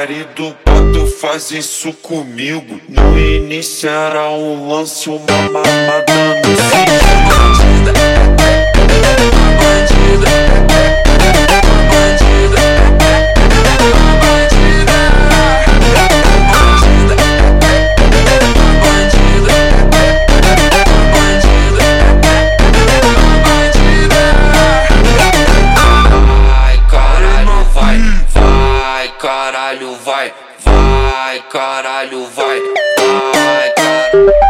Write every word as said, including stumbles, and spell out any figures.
marido, pra tu faz isso comigo. No início era um lance, uma mamada no sigilo. Bandida, bandida, bandida, bandida, bandida, bandida. Vai, caralho, vai, vai, caralho, vai, vai, caralho, vai, vai, caralho.